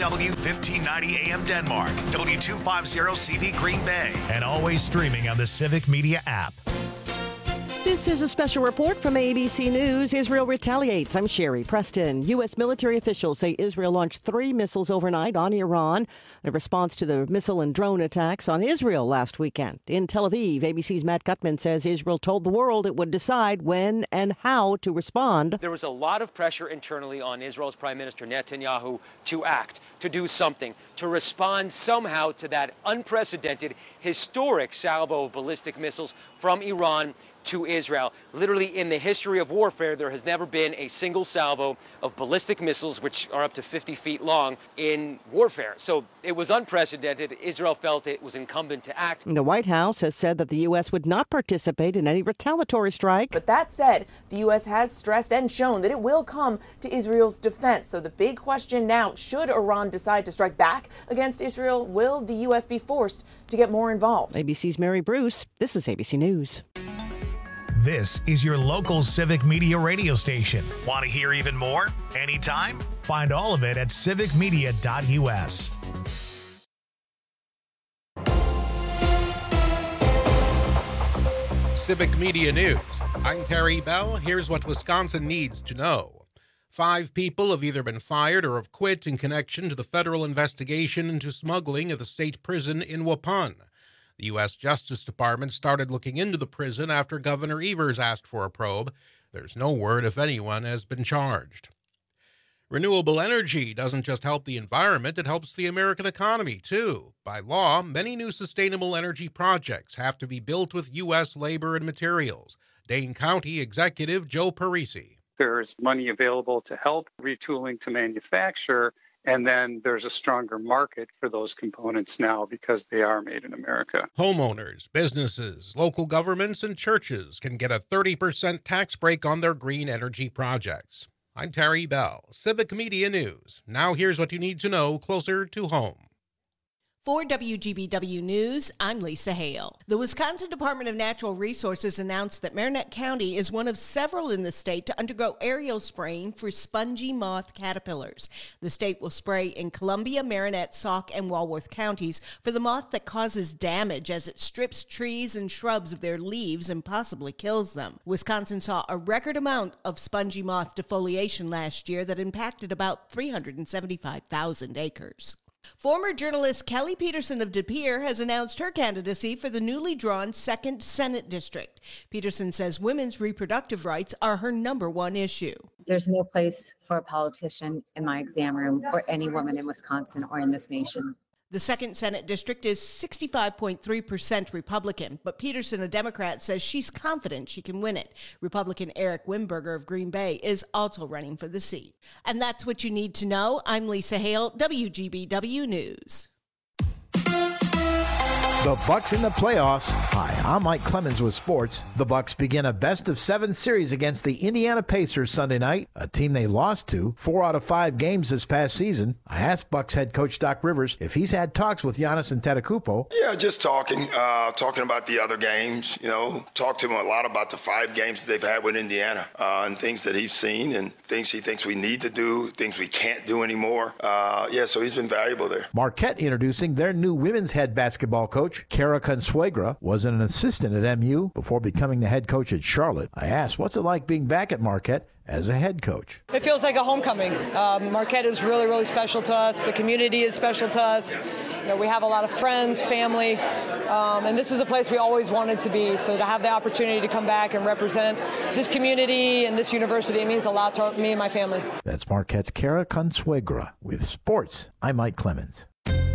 KDWW 1590 AM Denmark, W250CV Green Bay, and always streaming on the Civic Media app. This is a special report from ABC News. Israel retaliates. I'm Sherry Preston. U.S. military officials say Israel launched 3 missiles overnight on Iran in response to the missile and drone attacks on Israel last weekend. In Tel Aviv, ABC's Matt Gutman says Israel told the world it would decide when and how to respond. There was a lot of pressure internally on Israel's Prime Minister Netanyahu to act, to do something, to respond somehow to that unprecedented, historic salvo of ballistic missiles from Iran to Israel. Literally, in the history of warfare, there has never been a single salvo of ballistic missiles, which are up to 50 feet long, in warfare. So it was unprecedented. Israel felt it was incumbent to act. The White House has said that the U.S. would not participate in any retaliatory strike. But that said, the U.S. has stressed and shown that it will come to Israel's defense. So the big question now, should Iran decide to strike back against Israel, will the U.S. be forced to get more involved? ABC's Mary Bruce. This is ABC News. This is your local Civic Media radio station. Want to hear even more? Anytime? Find all of it at civicmedia.us. Civic Media News. I'm Terry Bell. Here's what Wisconsin needs to know. 5 people have either been fired or have quit in connection to the federal investigation into smuggling at the state prison in Waupun. The U.S. Justice Department started looking into the prison after Governor Evers asked for a probe. There's no word if anyone has been charged. Renewable energy doesn't just help the environment, it helps the American economy, too. By law, many new sustainable energy projects have to be built with U.S. labor and materials. Dane County Executive Joe Parisi. There's money available to help retooling to manufacture, and then there's a stronger market for those components now because they are made in America. Homeowners, businesses, local governments, and churches can get a 30% tax break on their green energy projects. I'm Terry Bell, Civic Media News. Now here's what you need to know closer to home. For WGBW News, I'm Lisa Hale. The Wisconsin Department of Natural Resources announced that Marinette County is one of several in the state to undergo aerial spraying for spongy moth caterpillars. The state will spray in Columbia, Marinette, Sauk, and Walworth counties for the moth that causes damage as it strips trees and shrubs of their leaves and possibly kills them. Wisconsin saw a record amount of spongy moth defoliation last year that impacted about 375,000 acres. Former journalist Kelly Peterson of De Pere has announced her candidacy for the newly drawn 2nd Senate District. Peterson says women's reproductive rights are her number one issue. There's no place for a politician in my exam room or any woman in Wisconsin or in this nation. The 2nd Senate District is 65.3% Republican, but Peterson, a Democrat, says she's confident she can win it. Republican Eric Wimberger of Green Bay is also running for the seat. And that's what you need to know. I'm Lisa Hale, WGBW News. The Bucks in the playoffs. Hi, I'm Mike Clemens with sports. The Bucks begin a best-of-7 series against the Indiana Pacers Sunday night, a team they lost to 4 out of 5 games this past season. I asked Bucks head coach Doc Rivers if he's had talks with Giannis Antetokounmpo. Yeah, just talking about the other games. Talked to him a lot about the 5 games that they've had with Indiana and things that he's seen and things he thinks we need to do, things we can't do anymore. So he's been valuable there. Marquette introducing their new women's head basketball coach. Kara Consuegra was an assistant at MU before becoming the head coach at Charlotte. I asked, what's it like being back at Marquette as a head coach? It feels like a homecoming. Marquette is really, really special to us. The community is special to us. We have a lot of friends, family, and this is a place we always wanted to be. So to have the opportunity to come back and represent this community and this university, it means a lot to me and my family. That's Marquette's Kara Consuegra. With sports, I'm Mike Clemens.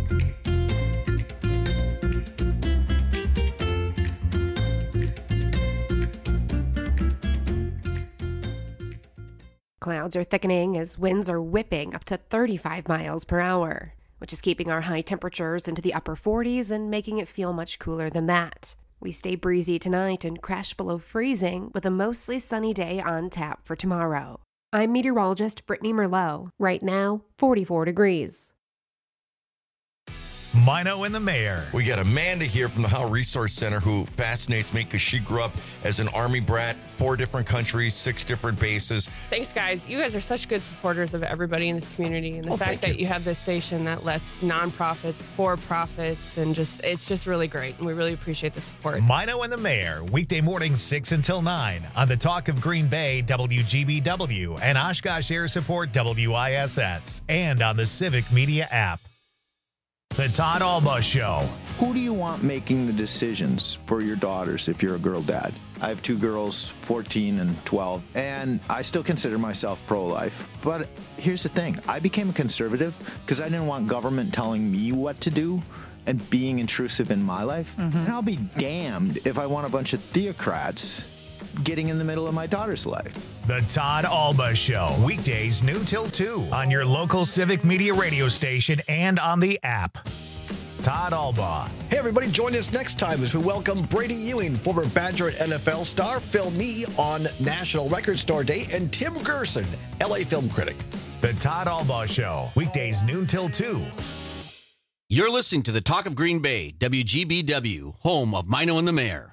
Clouds are thickening as winds are whipping up to 35 miles per hour, which is keeping our high temperatures into the upper 40s and making it feel much cooler than that. We stay breezy tonight and crash below freezing with a mostly sunny day on tap for tomorrow. I'm meteorologist Brittany Merlot. Right now, 44 degrees. Mino and the Mayor. We got Amanda here from the Howe Resource Center who fascinates me because she grew up as an Army brat, 4 different countries, 6 different bases. Thanks, guys. You guys are such good supporters of everybody in this community. And the fact that you have this station that lets nonprofits, for-profits, and it's just really great. And we really appreciate the support. Mino and the Mayor, weekday mornings 6 until 9 on the Talk of Green Bay, WGBW, and Oshkosh Air Support, WISS, and on the Civic Media app. The Todd Alba Show. Who do you want making the decisions for your daughters if you're a girl dad? I have 2 girls, 14 and 12, and I still consider myself pro-life. But here's the thing. I became a conservative because I didn't want government telling me what to do and being intrusive in my life. And I'll be damned if I want a bunch of theocrats getting in the middle of my daughter's life. The Todd Alba Show, weekdays noon till 2 on your local Civic Media radio station and on the app. Todd Alba. Hey, everybody, join us next time as we welcome Brady Ewing, former Badger and NFL star, Phil Nee on National Record Store Day, and Tim Gerson, LA film critic. The Todd Alba Show, weekdays noon till 2. You're listening to the Talk of Green Bay, WGBW, home of Mino and the Mayor.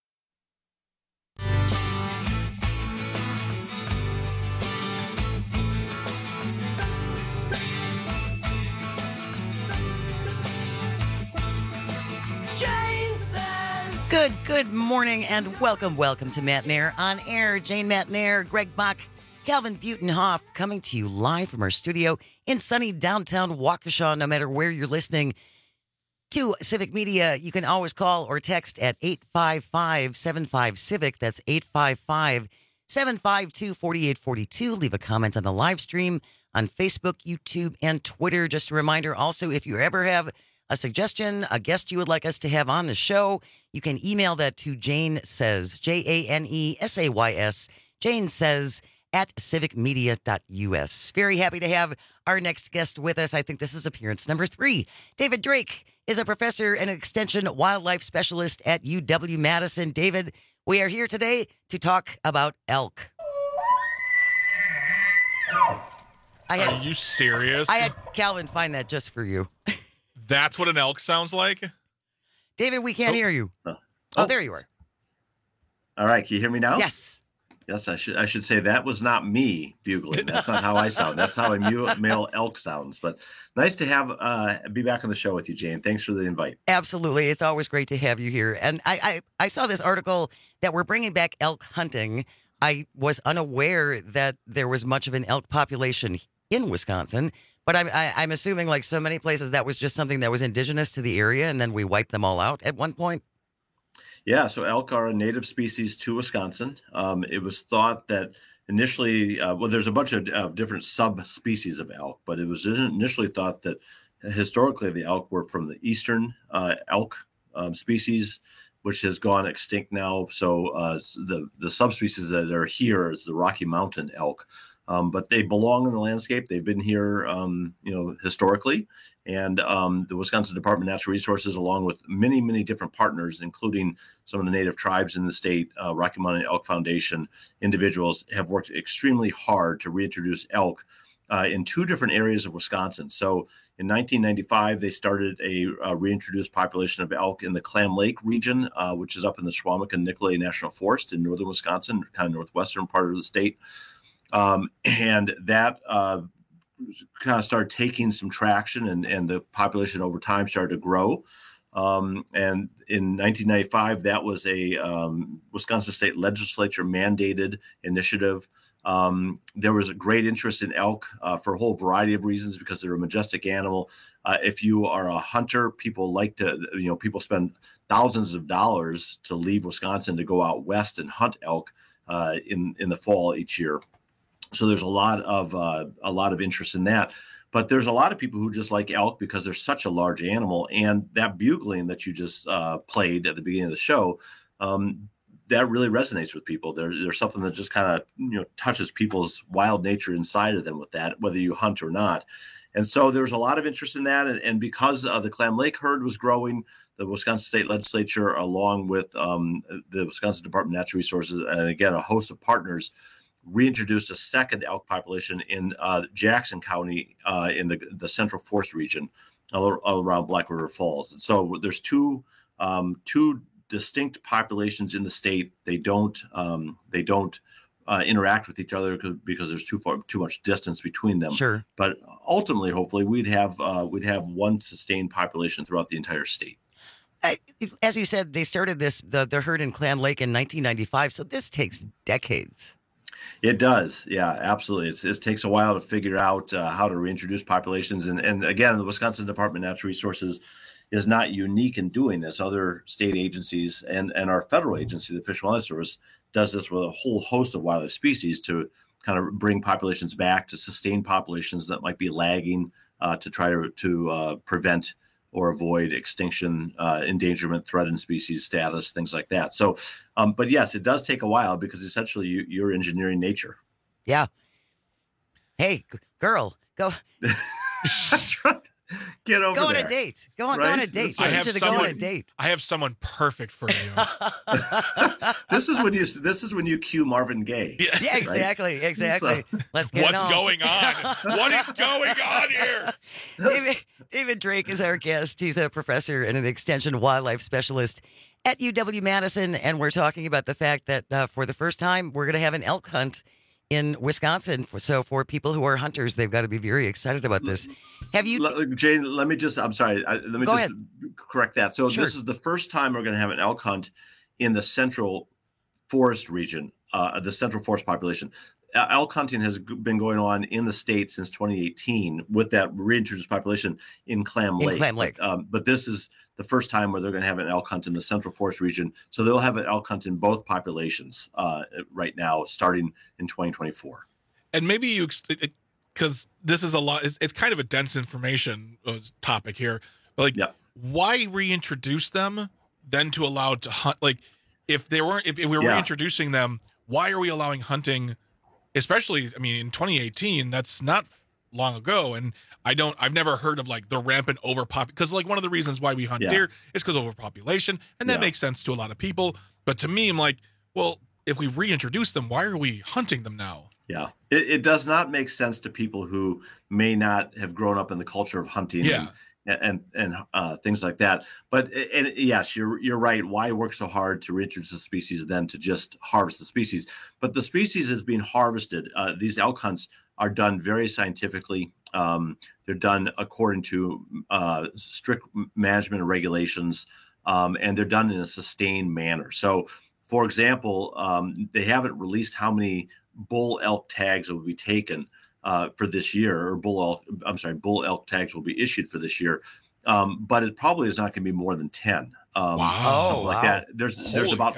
Good morning and welcome to Matt Nair on air. Jane Matt Nair, Greg Bach, Calvin Butenhoff coming to you live from our studio in sunny downtown Waukesha. No matter where you're listening to Civic Media, you can always call or text at 855-75-CIVIC. That's 855-752-4842. Leave a comment on the live stream on Facebook, YouTube, and Twitter. Just a reminder also, if you ever have a suggestion, a guest you would like us to have on the show, you can email that to Jane Says, JANESAYS, Jane Says at civicmedia.us. Very happy to have our next guest with us. I think this is appearance number 3. David Drake is a professor and extension wildlife specialist at UW-Madison. David, we are here today to talk about elk. Are you serious? I had Calvin find that just for you. That's what an elk sounds like? David, we can't hear you. Oh, there you are. All right. Can you hear me now? Yes. Yes, I should say that was not me bugling. That's not how I sound. That's how a male elk sounds. But nice to have be back on the show with you, Jane. Thanks for the invite. Absolutely. It's always great to have you here. And I saw this article that we're bringing back elk hunting. I was unaware that there was much of an elk population in Wisconsin. But I'm assuming, like so many places, that was just something that was indigenous to the area, and then we wiped them all out at one point? Yeah, so elk are a native species to Wisconsin. It was thought that initially, there's a bunch of different subspecies of elk, but it was initially thought that historically the elk were from the eastern elk species, which has gone extinct now. So the subspecies that are here is the Rocky Mountain elk. But they belong in the landscape. They've been here, historically. And the Wisconsin Department of Natural Resources, along with many, many different partners, including some of the native tribes in the state, Rocky Mountain Elk Foundation, individuals have worked extremely hard to reintroduce elk in 2 different areas of Wisconsin. So in 1995, they started a reintroduced population of elk in the Clam Lake region, which is up in the Squamish and Nicolet National Forest in northern Wisconsin, kind of northwestern part of the state. And that kind of started taking some traction, and the population over time started to grow. And in 1995, that was a Wisconsin State Legislature mandated initiative. There was a great interest in elk for a whole variety of reasons, because they're a majestic animal. If you are a hunter, people like to, people spend thousands of dollars to leave Wisconsin to go out west and hunt elk in the fall each year. So there's a lot of interest in that. But there's a lot of people who just like elk because they're such a large animal. And that bugling that you just played at the beginning of the show, that really resonates with people. There's something that just kind of touches people's wild nature inside of them with that, whether you hunt or not. And so there's a lot of interest in that. And because the Clam Lake herd was growing, the Wisconsin State Legislature, along with the Wisconsin Department of Natural Resources, and again, a host of partners, reintroduced a second elk population in Jackson County in the Central Forest region all around Black River Falls. And so there's two distinct populations in the state. They don't interact with each other because there's too much distance between them. Sure. But ultimately, hopefully, we'd have one sustained population throughout the entire state. As you said, they started the herd in Clam Lake in 1995, so this takes decades. It does. Yeah, absolutely. It takes a while to figure out how to reintroduce populations. And again, the Wisconsin Department of Natural Resources is not unique in doing this. Other state agencies and our federal agency, the Fish and Wildlife Service, does this with a whole host of wildlife species to kind of bring populations back, to sustain populations that might be lagging, to try to prevent or avoid extinction, endangerment, threatened species status, things like that. So, but yes, it does take a while because essentially you're engineering nature. Yeah. Hey, girl, go. Get over go there. On a date. Go on a date. I have someone perfect for you. This is when you cue Marvin Gaye. Yeah, exactly. Right? Exactly. So, Let's get What's going on? What is going on here? David Drake is our guest. He's a professor and an extension wildlife specialist at UW-Madison, and we're talking about the fact that for the first time, we're going to have an elk hunt in Wisconsin. So for people who are hunters, they've got to be very excited about this. Have you, Jane? Let me just. I'm sorry. Let me Go just ahead. correct that. So Sure. this is the first time we're going to have an elk hunt in the Central Forest region, the Central Forest population. Elk hunting has been going on in the state since 2018 with that reintroduced population in Clam Lake. But this is the first time where they're going to have an elk hunt in the Central Forest region. So they'll have an elk hunt in both populations right now, starting in 2024. And maybe because this is a lot, it's kind of a dense information topic here. But why reintroduce them then to allow to hunt? Like, if we were reintroducing them, why are we allowing hunting? Especially, I mean, in 2018, that's not long ago, and I've never heard of like the rampant overpopulation, because like one of the reasons why we hunt deer is because of overpopulation, and that makes sense to a lot of people. But to me, I'm like, well, if we reintroduce them, why are we hunting them now? Yeah, it does not make sense to people who may not have grown up in the culture of hunting and things like that. But yes, you're right. Why work so hard to reintroduce the species than to just harvest the species? But the species is being harvested. These elk hunts are done very scientifically. They're done according to strict management regulations, and they're done in a sustained manner. So, for example, they haven't released how many bull elk tags will be taken for this year, or bull elk tags will be issued for this year. But it probably is not going to be more than 10. Something like that. There's about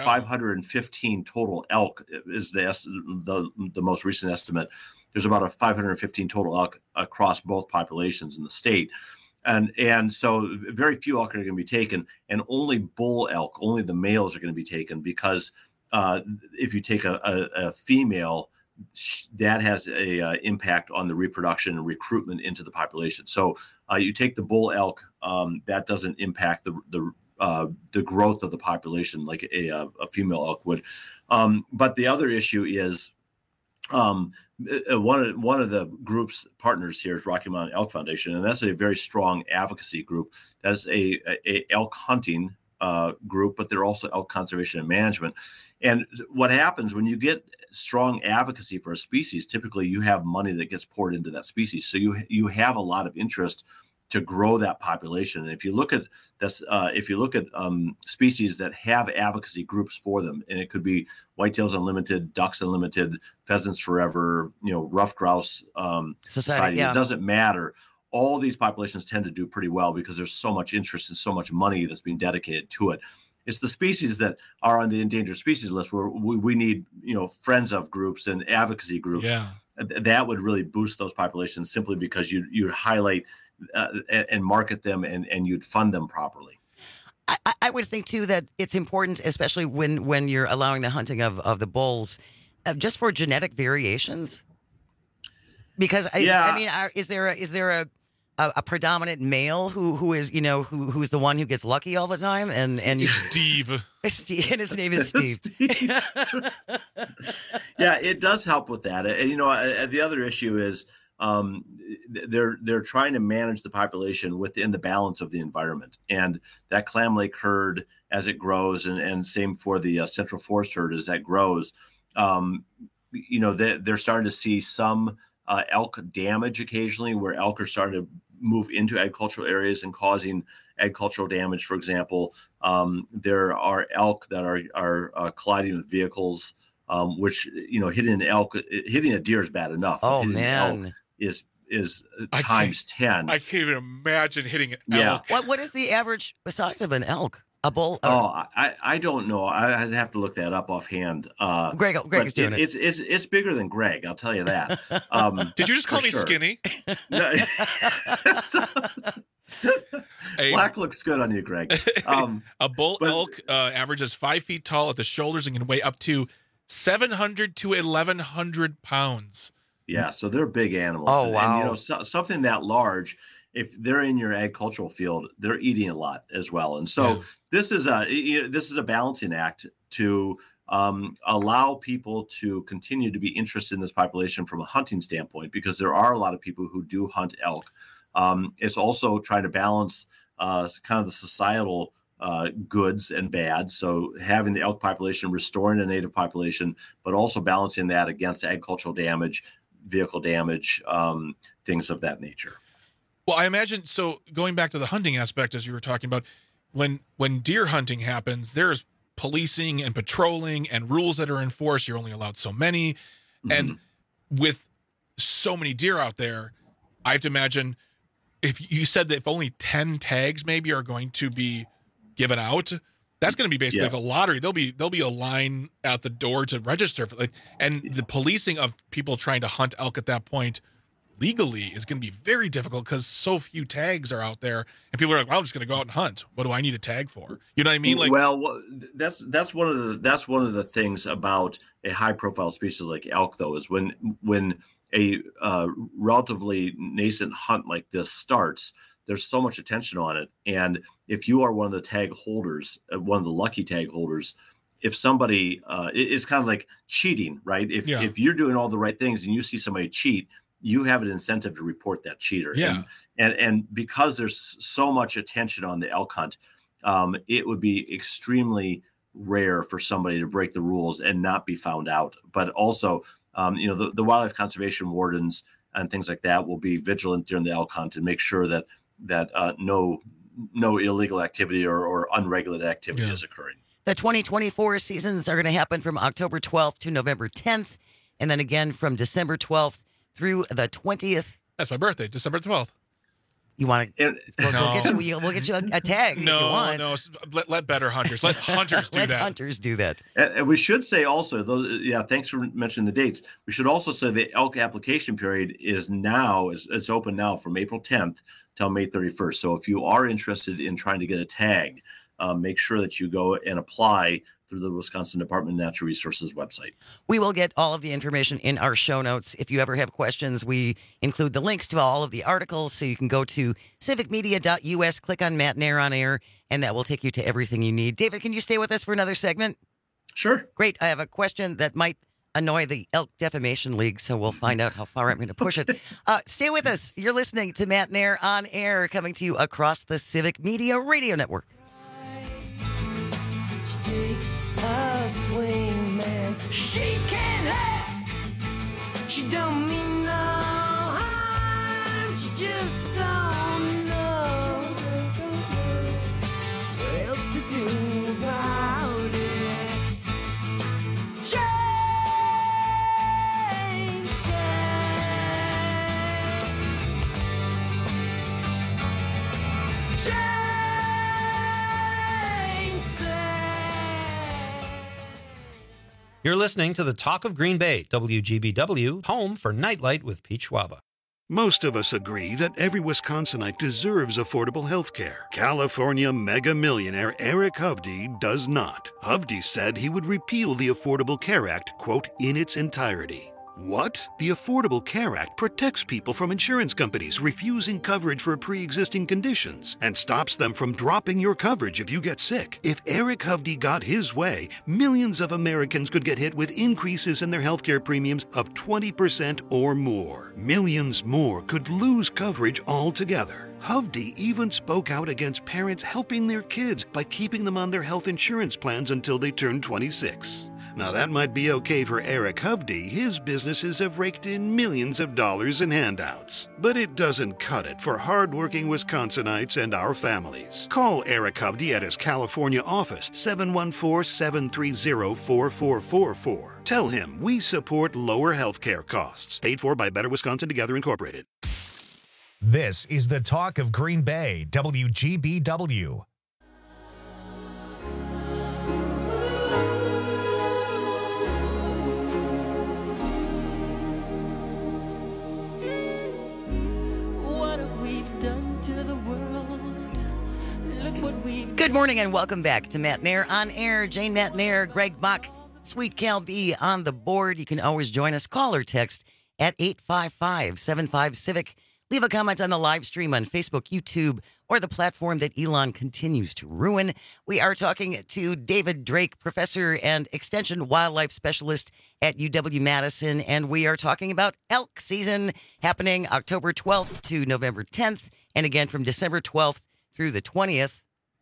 515 total elk is the most recent estimate. There's about 515 total elk across both populations in the state. And so very few elk are going to be taken, and only bull elk, only the males are going to be taken, because if you take a female, that has a impact on the reproduction and recruitment into the population. So you take the bull elk, that doesn't impact the growth of the population like a female elk would. But the other issue is one of the group's partners here is Rocky Mountain Elk Foundation, and that's a very strong advocacy group. That is a elk hunting group, but they're also elk conservation and management. And what happens when you get strong advocacy for a species, typically you have money that gets poured into that species. So you have a lot of interest to grow that population. And if you look at this, species that have advocacy groups for them, and it could be Whitetails Unlimited, Ducks Unlimited, Pheasants Forever, Ruffed Grouse Society. It doesn't matter. All these populations tend to do pretty well because there's so much interest and so much money that's being dedicated to it. It's the species that are on the endangered species list where we need, friends of groups and advocacy groups. Yeah. That would really boost those populations simply because you'd highlight and market them and you'd fund them properly. I would think too that it's important, especially when you're allowing the hunting of the bulls, just for genetic variations. Because is there a predominant male who is, you know, who's the one who gets lucky all the time, and Steve. And his name is Steve. Yeah, it does help with that. And you know, the other issue is they're trying to manage the population within the balance of the environment, and that Clam Lake herd as it grows, and same for the Central Forest herd as that grows. You know, they're starting to see some elk damage occasionally, where elk are starting to move into agricultural areas and causing agricultural damage. For example, there are elk that are colliding with vehicles, which, you know, hitting a deer is bad enough. Oh, hitting man. elk is times 10. I can't even imagine hitting an elk. What is the average size of an elk? A bull? I don't know. I'd have to look that up offhand. Greg's doing it. It's bigger than Greg, I'll tell you that. Did you just call me skinny? No. Black looks good on you, Greg. A bull elk averages 5 feet tall at the shoulders and can weigh up to 700 to 1,100 pounds. Yeah, so they're big animals. Oh, wow. And you know, something that large, if they're in your agricultural field, they're eating a lot as well. And so this is a balancing act to allow people to continue to be interested in this population from a hunting standpoint, because there are a lot of people who do hunt elk. It's also trying to balance kind of the societal goods and bad. So having the elk population, restoring the native population, but also balancing that against agricultural damage, vehicle damage, things of that nature. Well, I imagine, so going back to the hunting aspect, as you were talking about, when deer hunting happens, there's policing and patrolling and rules that are enforced. You're only allowed so many. Mm-hmm. And with so many deer out there, I have to imagine, if you said that if only 10 tags maybe are going to be given out, that's going to be basically like a lottery. There'll be a line at the door to register for, and the policing of people trying to hunt elk at that point legally is going to be very difficult, because so few tags are out there, and people are like, well, I'm just going to go out and hunt. What do I need a tag for? You know what I mean? Like, well, that's one of the things about a high profile species like elk, though, is when a relatively nascent hunt like this starts, there's so much attention on it. And if you are one of the tag holders, one of the lucky tag holders, if somebody, it's kind of like cheating, right? If you're doing all the right things and you see somebody cheat, you have an incentive to report that cheater. Yeah. And because there's so much attention on the elk hunt, it would be extremely rare for somebody to break the rules and not be found out. But also, you know, the wildlife conservation wardens and things like that will be vigilant during the elk hunt and make sure that no illegal activity or unregulated activity is occurring. The 2024 seasons are going to happen from October 12th to November 10th, and then again from December 12th through the 20th. That's my birthday, December 12th. You want to? We'll get you a tag. No, if you want. No. Let better hunters. Let hunters do that. Let hunters do that. And we should say also, thanks for mentioning the dates. We should also say the elk application period is now, it's open now from April 10th till May 31st. So if you are interested in trying to get a tag, make sure that you go and apply through the Wisconsin Department of Natural Resources website. We will get all of the information in our show notes. If you ever have questions, we include the links to all of the articles, so you can go to civicmedia.us, click on Matt Nair on Air, and that will take you to everything you need. David, can you stay with us for another segment? Sure. Great. I have a question that might annoy the Elk Defamation League, so we'll find out how far I'm going to push it. Stay with us. You're listening to Matt Nair on Air, coming to you across the Civic Media Radio Network. A swing man, she can't have. She don't mean no harm. She just don't know what else to do about it. You're listening to the Talk of Green Bay, WGBW, home for Nightlight with Pete Schwaba. Most of us agree that every Wisconsinite deserves affordable health care. California mega millionaire Eric Hovde does not. Hovde said he would repeal the Affordable Care Act, quote, in its entirety. What? The Affordable Care Act protects people from insurance companies refusing coverage for pre-existing conditions and stops them from dropping your coverage if you get sick. If Eric Hovde got his way, millions of Americans could get hit with increases in their healthcare premiums of 20% or more. Millions more could lose coverage altogether. Hovde even spoke out against parents helping their kids by keeping them on their health insurance plans until they turn 26. Now that might be okay for Eric Hovde. His businesses have raked in millions of dollars in handouts. But it doesn't cut it for hardworking Wisconsinites and our families. Call Eric Hovde at his California office, 714-730-4444. Tell him we support lower health care costs. Paid for by Better Wisconsin Together Incorporated. This is the Talk of Green Bay, WGBW. Good morning and welcome back to Matt Nair on Air. Jane Matt Nair, Greg Buck, Sweet Cal B on the board. You can always join us. Call or text at 855-75-CIVIC. Leave a comment on the live stream on Facebook, YouTube, or the platform that Elon continues to ruin. We are talking to David Drake, professor and extension wildlife specialist at UW-Madison, and we are talking about elk season happening October 12th to November 10th, and again from December 12th through the 20th.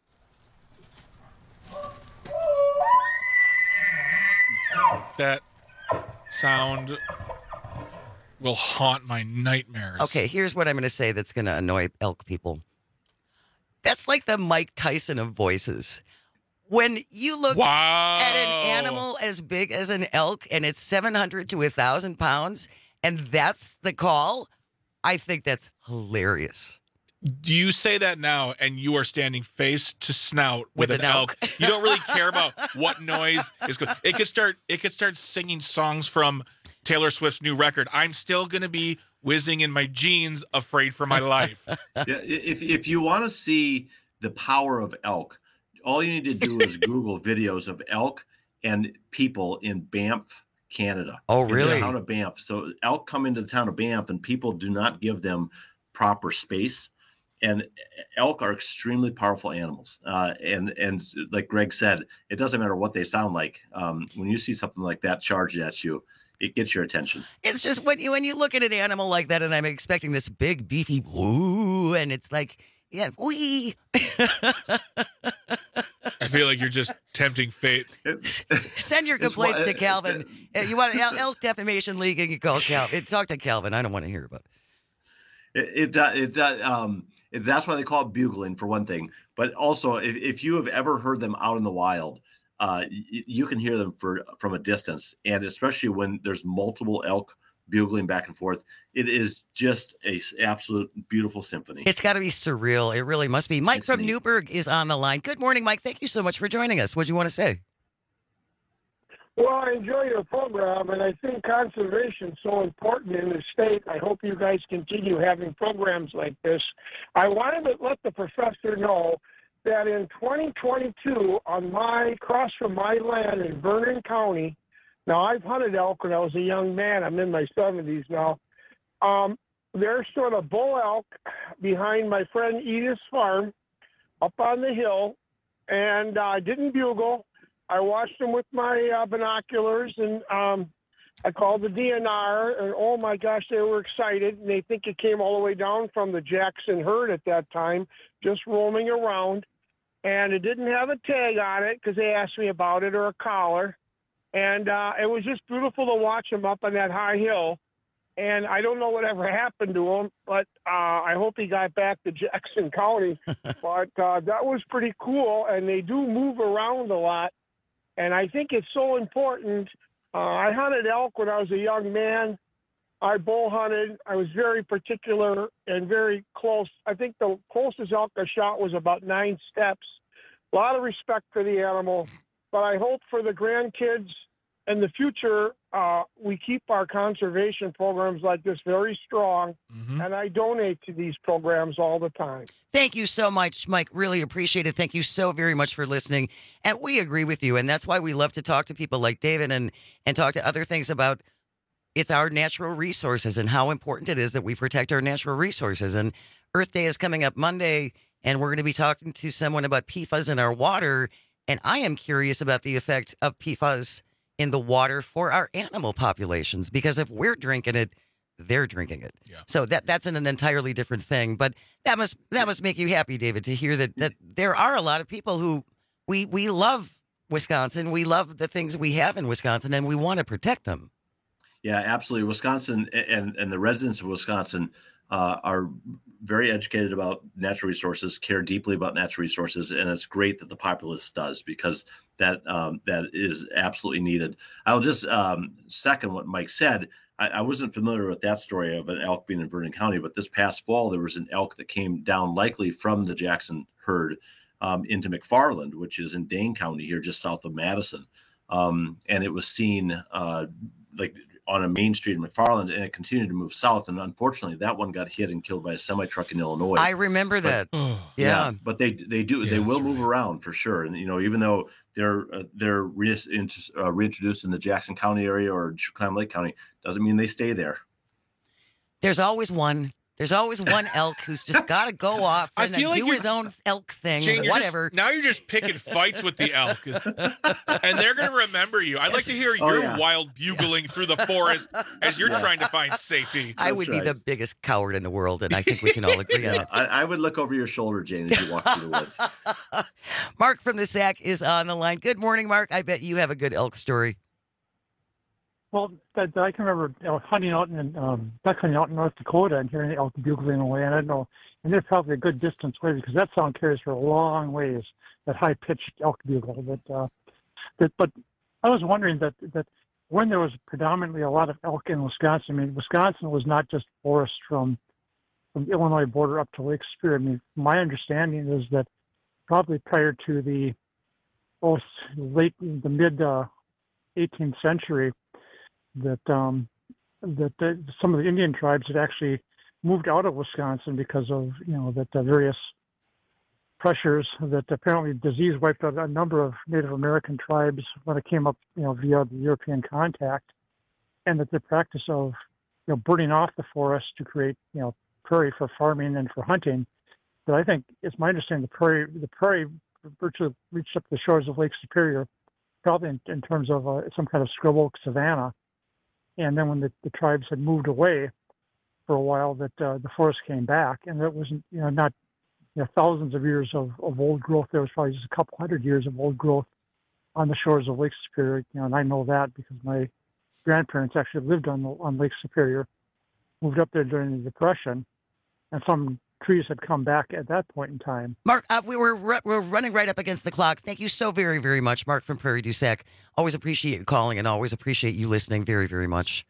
That sound will haunt my nightmares. Okay, here's what I'm going to say that's going to annoy elk people. That's like the Mike Tyson of voices. When you look at an animal as big as an elk and it's 700 to 1,000 pounds, and that's the call, I think that's hilarious. You say that now, and you are standing face to snout with an elk. You don't really care about what noise is going. It could start singing songs from Taylor Swift's new record. I'm still going to be whizzing in my jeans, afraid for my life. Yeah, if you want to see the power of elk, all you need to do is Google videos of elk and people in Banff, Canada. Oh, really? In the town of Banff. So elk come into the town of Banff, and people do not give them proper space. And elk are extremely powerful animals. And like Greg said, it doesn't matter what they sound like. When you see something like that charged at you, it gets your attention. It's just when you look at an animal like that, and I'm expecting this big, beefy woo, and it's like, yeah, wee. I feel like you're just tempting fate. Send your complaints to Calvin. You want Elk Defamation League, and you call Calvin. Talk to Calvin. I don't want to hear about it. That's why they call it bugling, for one thing. But also, if you have ever heard them out in the wild, you can hear them from a distance. And especially when there's multiple elk bugling back and forth, it is just a absolute beautiful symphony. It's got to be surreal. It really must be. Mike from Newburgh is on the line. Good morning, Mike. Thank you so much for joining us. What do you want to say? Well, I enjoy your program, and I think conservation is so important in the state. I hope you guys continue having programs like this. I wanted to let the professor know that in 2022, across from my land in Vernon County, now I've hunted elk when I was a young man. I'm in my 70s now. There's sort of bull elk behind my friend Edith's farm up on the hill, and I didn't bugle. I watched them with my binoculars, and I called the DNR, and oh my gosh, they were excited, and they think it came all the way down from the Jackson herd at that time, just roaming around, and it didn't have a tag on it because they asked me about it, or a collar, and it was just beautiful to watch them up on that high hill, and I don't know whatever happened to him, but I hope he got back to Jackson County, but that was pretty cool, and they do move around a lot. And I think it's so important. I hunted elk when I was a young man. I bull hunted. I was very particular and very close. I think the closest elk I shot was about 9 steps. A lot of respect for the animal. But I hope for the grandkids and the future, we keep our conservation programs like this very strong. Mm-hmm. And I donate to these programs all the time. Thank you so much, Mike. Really appreciate it. Thank you so very much for listening. And we agree with you. And that's why we love to talk to people like David and talk to other things about it's our natural resources and how important it is that we protect our natural resources. And Earth Day is coming up Monday, and we're going to be talking to someone about PFAS in our water. And I am curious about the effect of PFAS in the water for our animal populations, because if we're drinking it, they're drinking it. Yeah. So that's an entirely different thing. But that must make you happy, David, to hear that there are a lot of people who we love Wisconsin. We love the things we have in Wisconsin, and we want to protect them. Yeah, absolutely. Wisconsin and the residents of Wisconsin are very educated about natural resources, care deeply about natural resources, and it's great that the populace does, because that is absolutely needed. I'll just second what Mike said. I wasn't familiar with that story of an elk being in Vernon County, but this past fall there was an elk that came down likely from the Jackson herd into McFarland, which is in Dane County here just south of Madison. And it was seen like on a main street in McFarland, and it continued to move south. And unfortunately, that one got hit and killed by a semi-truck in Illinois. I remember that. Yeah, but they will move around for sure. And even though they're reintroduced in the Jackson County area or Clam Lake County, doesn't mean they stay there. There's always one elk who's just got to go off and do his own elk thing, Jane, whatever. Now you're just picking fights with the elk, and they're going to remember you. I'd like to hear your wild bugling through the forest as you're trying to find safety. I would be the biggest coward in the world, and I think we can all agree on it. I would look over your shoulder, Jane, as you walk through the woods. Mark from the Sac is on the line. Good morning, Mark. I bet you have a good elk story. Well, I can remember duck hunting out in North Dakota and hearing the elk bugling away, and I don't know, and they're probably a good distance away because that sound carries for a long ways. That high-pitched elk bugle. But I was wondering that when there was predominantly a lot of elk in Wisconsin, I mean, Wisconsin was not just forest from the Illinois border up to Lake Superior. I mean, my understanding is that probably prior to the mid 18th century, that some of the Indian tribes had actually moved out of Wisconsin because of the various pressures, that apparently disease wiped out a number of Native American tribes when it came up via the European contact, and that the practice of burning off the forest to create prairie for farming and for hunting. But I think it's my understanding the prairie virtually reached up the shores of Lake Superior, probably in terms of some kind of scrub oak savanna. And then when the tribes had moved away for a while, that the forest came back, and that wasn't not thousands of years of old growth. There was probably just a couple hundred years of old growth on the shores of Lake Superior. And I know that because my grandparents actually lived on Lake Superior, moved up there during the Depression, and some trees had come back at that point in time. Mark, we're running right up against the clock. Thank you so very, very much, Mark from Prairie du Sac. Always appreciate you calling and always appreciate you listening very, very much.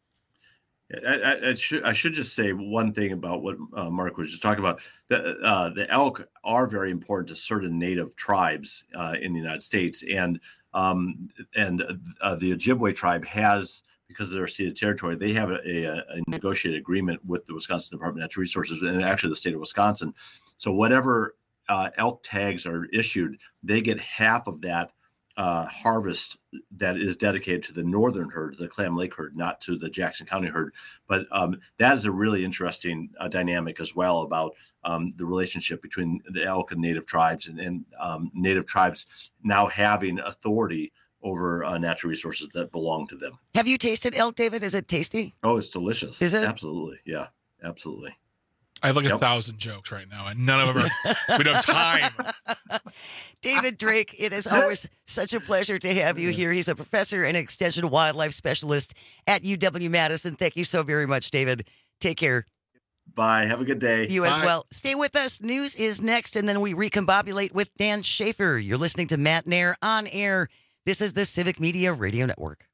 I should just say one thing about what Mark was just talking about. The elk are very important to certain native tribes in the United States, and the Ojibwe tribe has, because of their ceded territory, they have a negotiated agreement with the Wisconsin Department of Natural Resources and actually the state of Wisconsin. So whatever elk tags are issued, they get half of that harvest that is dedicated to the northern herd, the Clam Lake herd, not to the Jackson County herd. But that is a really interesting dynamic as well about the relationship between the elk and native tribes, and native tribes now having authority over natural resources that belong to them. Have you tasted elk, David? Is it tasty? Oh, it's delicious. Is it? Absolutely. Yeah, absolutely. I have like 1,000 jokes right now, and none of them are, we don't have time. David Drake, it is always such a pleasure to have you here. He's a professor and extension wildlife specialist at UW-Madison. Thank you so very much, David. Take care. Bye. Have a good day. You as well. Stay with us. News is next, and then we recombobulate with Dan Schaefer. You're listening to Matt Nair on air. This is the Civic Media Radio Network.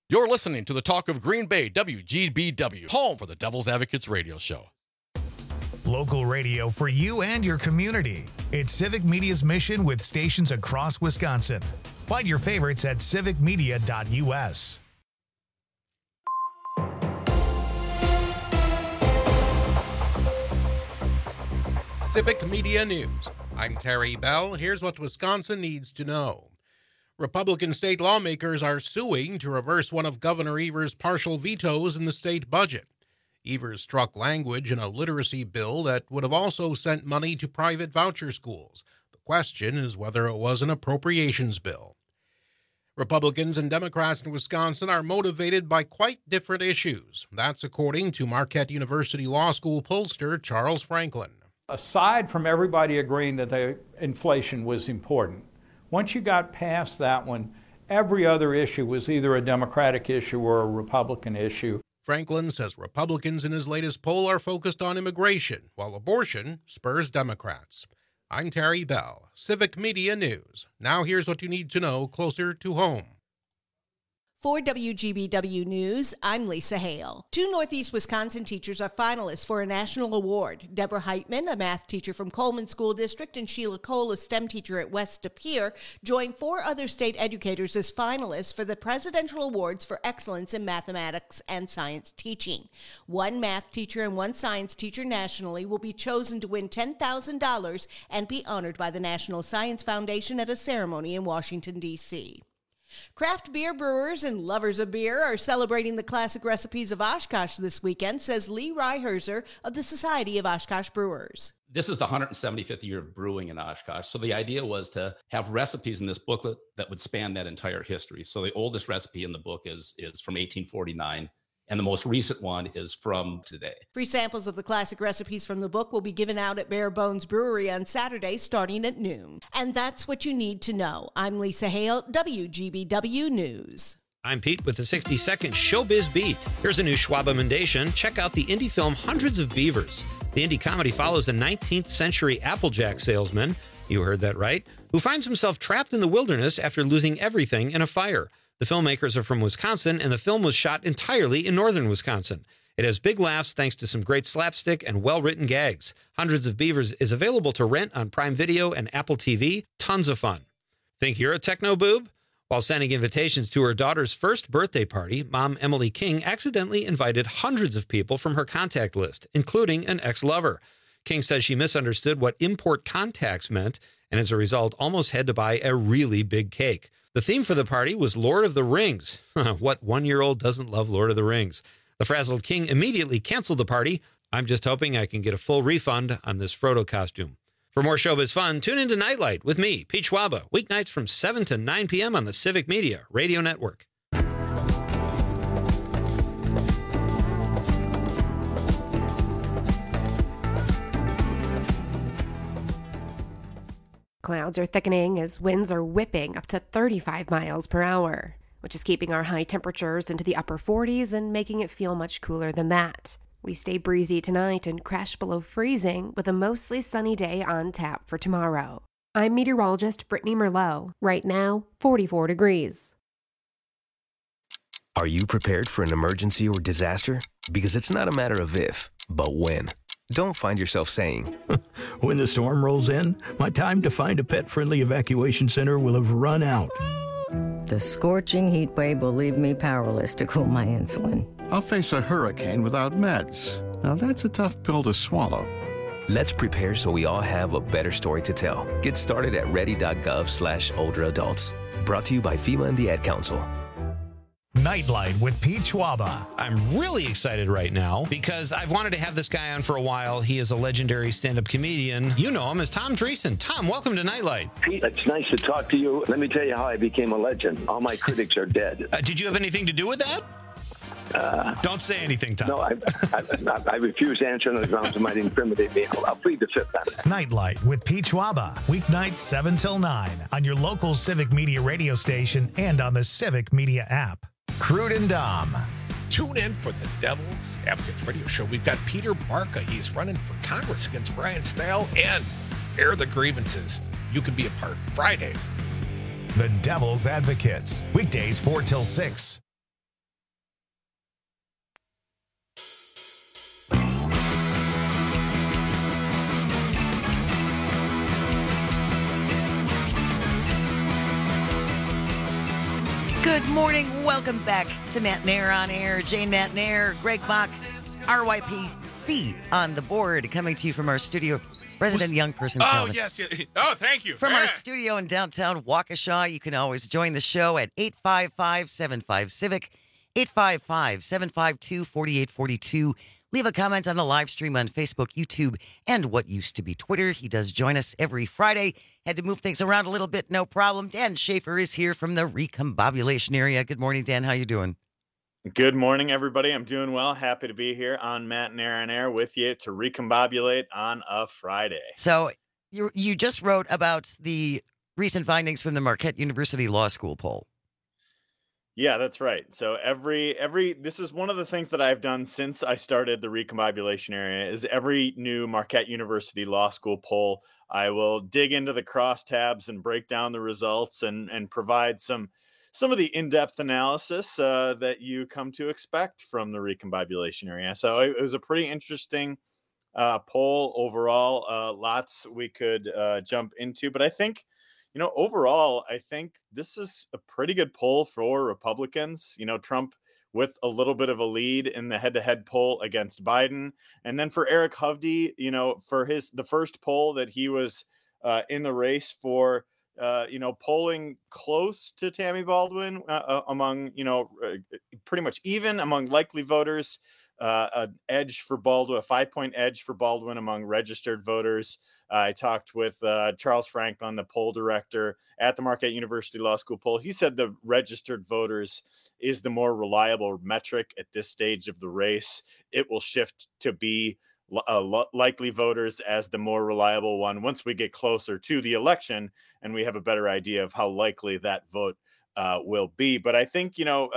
You're listening to the Talk of Green Bay, WGBW, home for the Devil's Advocates radio show. Local radio for you and your community. It's Civic Media's mission with stations across Wisconsin. Find your favorites at civicmedia.us. Civic Media News. I'm Terry Bell. Here's what Wisconsin needs to know. Republican state lawmakers are suing to reverse one of Governor Evers' partial vetoes in the state budget. Evers struck language in a literacy bill that would have also sent money to private voucher schools. The question is whether it was an appropriations bill. Republicans and Democrats in Wisconsin are motivated by quite different issues. That's according to Marquette University Law School pollster Charles Franklin. Aside from everybody agreeing that the inflation was important, once you got past that one, every other issue was either a Democratic issue or a Republican issue. Franklin says Republicans in his latest poll are focused on immigration, while abortion spurs Democrats. I'm Terry Bell, Civic Media News. Now here's what you need to know closer to home. For WGBW News, I'm Lisa Hale. 2 Northeast Wisconsin teachers are finalists for a national award. Deborah Heitman, a math teacher from Coleman School District, and Sheila Cole, a STEM teacher at West De Pere, joined 4 other state educators as finalists for the Presidential Awards for Excellence in Mathematics and Science Teaching. 1 math teacher and 1 science teacher nationally will be chosen to win $10,000 and be honored by the National Science Foundation at a ceremony in Washington, D.C. Craft beer brewers and lovers of beer are celebrating the classic recipes of Oshkosh this weekend, says Lee Reiherzer of the Society of Oshkosh Brewers. This is the 175th year of brewing in Oshkosh. So the idea was to have recipes in this booklet that would span that entire history. So the oldest recipe in the book is from 1849. And the most recent one is from today. Free samples of the classic recipes from the book will be given out at Bare Bones Brewery on Saturday starting at noon. And that's what you need to know. I'm Lisa Hale, WGBW News. I'm Pete with the 60-second Showbiz Beat. Here's a new Schwab Emendation. Check out the indie film Hundreds of Beavers. The indie comedy follows a 19th century Applejack salesman, you heard that right, who finds himself trapped in the wilderness after losing everything in a fire. The filmmakers are from Wisconsin, and the film was shot entirely in northern Wisconsin. It has big laughs thanks to some great slapstick and well-written gags. Hundreds of Beavers is available to rent on Prime Video and Apple TV. Tons of fun. Think you're a techno boob? While sending invitations to her daughter's first birthday party, Mom Emily King accidentally invited hundreds of people from her contact list, including an ex-lover. King says she misunderstood what import contacts meant, and as a result, almost had to buy a really big cake. The theme for the party was Lord of the Rings. What 1-year-old doesn't love Lord of the Rings? The frazzled King immediately canceled the party. I'm just hoping I can get a full refund on this Frodo costume. For more showbiz fun, tune into Nightlight with me, Pete Schwaba, weeknights from 7 to 9 p.m. on the Civic Media Radio Network. Clouds are thickening as winds are whipping up to 35 miles per hour, which is keeping our high temperatures into the upper 40s and making it feel much cooler than that. We stay breezy tonight and crash below freezing with a mostly sunny day on tap for tomorrow. I'm meteorologist Brittany Merlot. Right now, 44 degrees. Are you prepared for an emergency or disaster? Because it's not a matter of if, but when. Don't find yourself saying, when the storm rolls in, my time to find a pet-friendly evacuation center will have run out. The scorching heat wave will leave me powerless to cool my insulin. I'll face a hurricane without meds. Now that's a tough pill to swallow. Let's prepare so we all have a better story to tell. Get started at ready.gov/older adults. Brought to you by FEMA and the Ad Council. Nightlight with Pete Schwaba. I'm really excited right now because I've wanted to have this guy on for a while. He is a legendary stand-up comedian. You know him as Tom Dreesen. Tom, welcome to Nightlight. Pete, it's nice to talk to you. Let me tell you how I became a legend. All my critics are dead. Did you have anything to do with that? Don't say anything, Tom. No, I refuse to answer on the grounds it might incriminate me. I'll plead the fifth on it. Nightlight with Pete Schwaba. Weeknights 7 till 9 on your local Civic Media radio station and on the Civic Media app. Crude and Dom. Tune in for the Devil's Advocates radio show. We've got Peter Barca. He's running for Congress against Brian Stahel and air the grievances. You can be a part Friday. The Devil's Advocates. Weekdays 4 till 6. Good morning. Welcome back to Matt Nair on Air. Jane Matt Nair, Greg Bach, RYPC on the board, coming to you from our studio. Resident young person. Oh, Calvin. yes. Oh, thank you. From our studio in downtown Waukesha, you can always join the show at 855-75-CIVIC, 855-752-4842. Leave a comment on the live stream on Facebook, YouTube, and what used to be Twitter. He does join us every Friday. Had to move things around a little bit, no problem. Dan Schaefer is here from the recombobulation area. Good morning, Dan. How you doing? Good morning, everybody. I'm doing well. Happy to be here on Matt and Aaron Air with you to recombobulate on a Friday. So you just wrote about the recent findings from the Marquette University Law School poll. Yeah, that's right. So this is one of the things that I've done since I started the recombobulation area is every new Marquette University Law School poll, I will dig into the crosstabs and break down the results and provide some of the in-depth analysis that you come to expect from the recombobulation area. So it was a pretty interesting poll overall. Lots we could jump into, but I think, overall, I think this is a pretty good poll for Republicans. Trump with a little bit of a lead in the head-to-head poll against Biden. And then for Eric Hovde, for the first poll that he was in the race for, polling close to Tammy Baldwin among, pretty much even among likely voters, an edge for Baldwin, a 5-point edge for Baldwin among registered voters. I talked with Charles Franklin, the poll director at the Marquette University Law School poll. He said the registered voters is the more reliable metric at this stage of the race. It will shift to be likely voters as the more reliable one once we get closer to the election and we have a better idea of how likely that vote will be. But I think,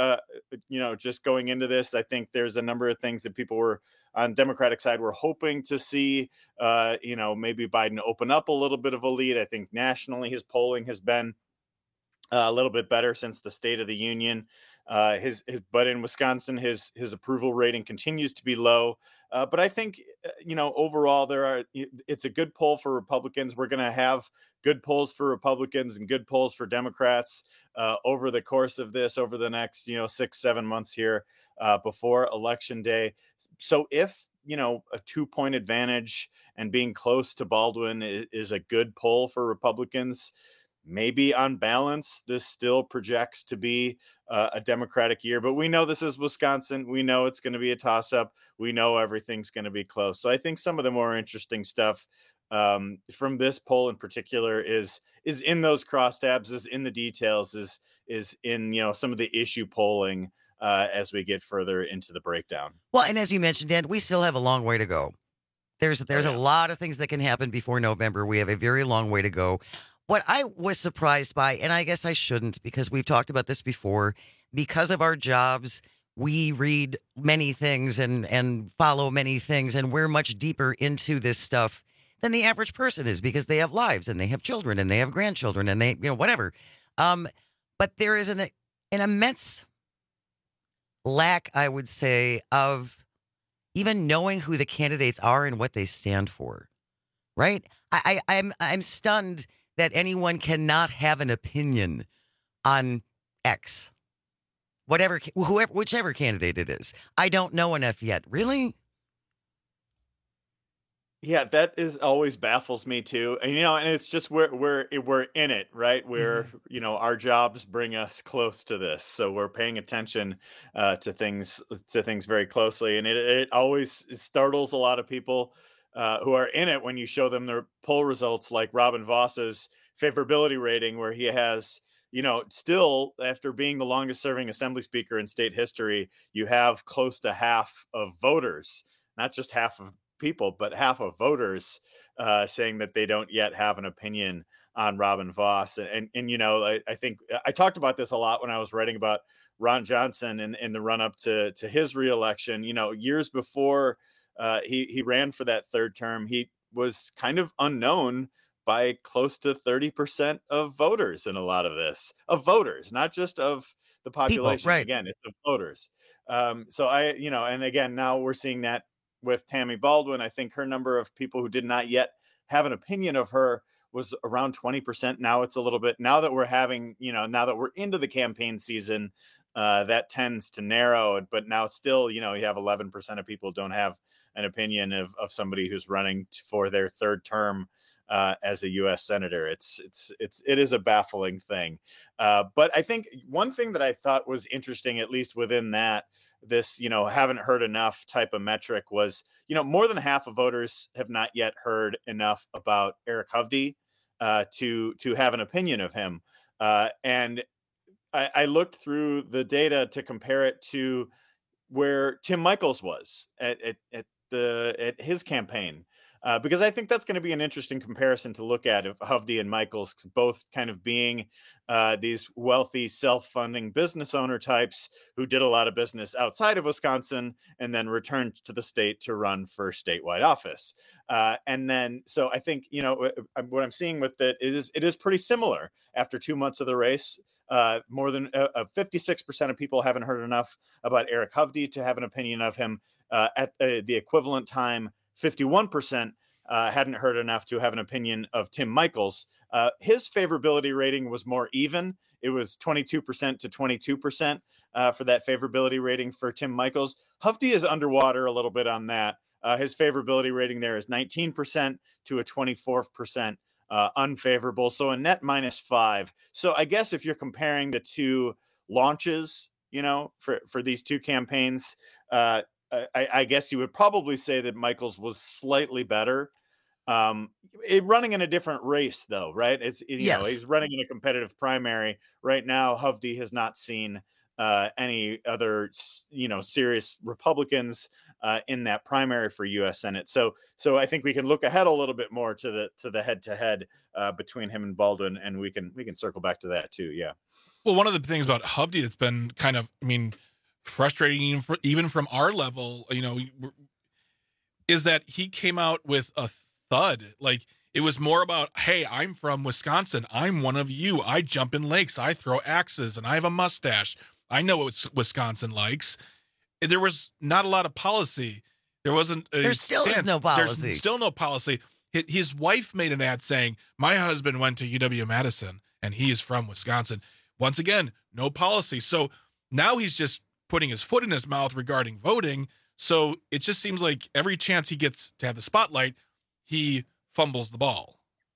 just going into this, I think there's a number of things that people were on the Democratic side were hoping to see, maybe Biden open up a little bit of a lead. I think nationally his polling has been a little bit better since the State of the Union. But in Wisconsin, his approval rating continues to be low. But I think, overall it's a good poll for Republicans. We're going to have good polls for Republicans and good polls for Democrats over the course of this, over the next, 6-7 months here before Election Day. So if, a 2-point advantage and being close to Baldwin is a good poll for Republicans, maybe on balance, this still projects to be a Democratic year, but we know this is Wisconsin. We know it's going to be a toss-up. We know everything's going to be close. So I think some of the more interesting stuff from this poll in particular is in those crosstabs, is in the details, is in some of the issue polling as we get further into the breakdown. Well, and as you mentioned, Dan, we still have a long way to go. There's a lot of things that can happen before November. We have a very long way to go. What I was surprised by, and I guess I shouldn't because we've talked about this before, because of our jobs, we read many things and follow many things, and we're much deeper into this stuff than the average person is because they have lives and they have children and they have grandchildren and they, whatever. But there is an immense lack, I would say, of even knowing who the candidates are and what they stand for, right? I'm stunned that anyone cannot have an opinion on X, whichever candidate it is. I don't know enough yet. Really? Yeah, that is always baffles me too. And and it's just we're in it, right? Where our jobs bring us close to this, so we're paying attention to things very closely, and it always startles a lot of people who are in it when you show them their poll results, like Robin Voss's favorability rating, where he has, still after being the longest serving assembly speaker in state history, you have close to half of voters, not just half of people, but half of voters saying that they don't yet have an opinion on Robin Voss. And I think I talked about this a lot when I was writing about Ron Johnson in the run up to his reelection. Years before he ran for that third term, he was kind of unknown by close to 30% of voters in a lot of this, of voters, not just of the population. People, right. Again, it's of voters. So and again, now we're seeing that with Tammy Baldwin. I think her number of people who did not yet have an opinion of her was around 20%. Now it's a little bit, now that we're having, now that we're into the campaign season, that tends to narrow, but now still, you have 11% of people don't have an opinion of somebody who's running for their third term as a U.S. senator. It is a baffling thing. But I think one thing that I thought was interesting, at least within that, this, haven't heard enough type of metric was, more than half of voters have not yet heard enough about Eric Hovde to have an opinion of him. And I looked through the data to compare it to where Tim Michels was at his campaign. Because I think that's going to be an interesting comparison to look at of Hovde and Michels, both kind of being these wealthy, self-funding business owner types who did a lot of business outside of Wisconsin and then returned to the state to run for statewide office. And then, so I think, what I'm seeing with it is pretty similar. After 2 months of the race, more than 56% of people haven't heard enough about Eric Hovde to have an opinion of him. At the equivalent time, 51% hadn't heard enough to have an opinion of Tim Michels. His favorability rating was more even. It was 22% to 22% for that favorability rating for Tim Michels. Hovde is underwater a little bit on that. His favorability rating there is 19% to a 24% unfavorable. So a net -5. So I guess if you're comparing the two launches, for these two campaigns, I guess you would probably say that Michels was slightly better. Running in a different race, though, right? Yes. He's running in a competitive primary right now. Hovde has not seen any other, serious Republicans in that primary for U.S. Senate. So I think we can look ahead a little bit more to the head-to-head between him and Baldwin, and we can circle back to that too. Yeah. Well, one of the things about Hovde that's been kind of, frustrating even from our level, is that he came out with a thud. Like, it was more about, hey, I'm from Wisconsin. I'm one of you. I jump in lakes. I throw axes, and I have a mustache. I know what Wisconsin likes. There was not a lot of policy. There wasn't. There still is no policy. There's still no policy. His wife made an ad saying, my husband went to UW-Madison, and he is from Wisconsin. Once again, no policy. So now he's just putting his foot in his mouth regarding voting. So it just seems like every chance he gets to have the spotlight, he fumbles the ball.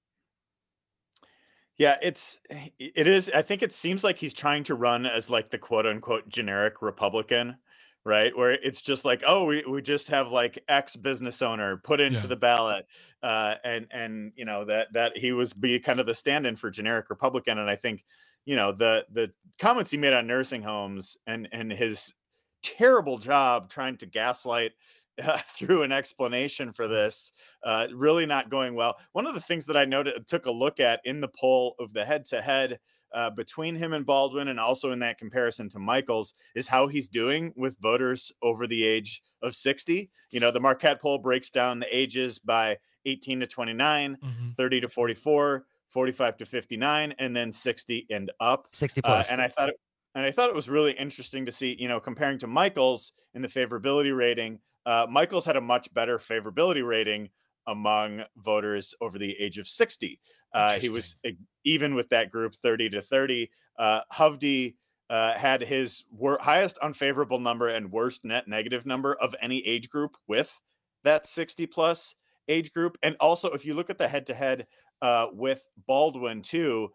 Yeah, it is. I think it seems like he's trying to run as like the quote unquote generic Republican, right? Where it's just like, oh, we just have like X business owner put into the ballot, and that he be kind of the stand-in for generic Republican. And I think, the comments he made on nursing homes and his terrible job trying to gaslight through an explanation for this, really not going well. One of the things that I took a look at in the poll of the head-to-head between him and Baldwin, and also in that comparison to Michels, is how he's doing with voters over the age of 60. The Marquette poll breaks down the ages by 18 to 29, 30 to 44, 45 to 59, and then 60 and up. 60 plus. And I thought it was really interesting to see, comparing to Michels in the favorability rating. Michels had a much better favorability rating among voters over the age of 60. He was even with that group, 30 to 30. Hovde had his highest unfavorable number and worst net negative number of any age group with that 60 plus age group. And also, if you look at the head-to-head with Baldwin too,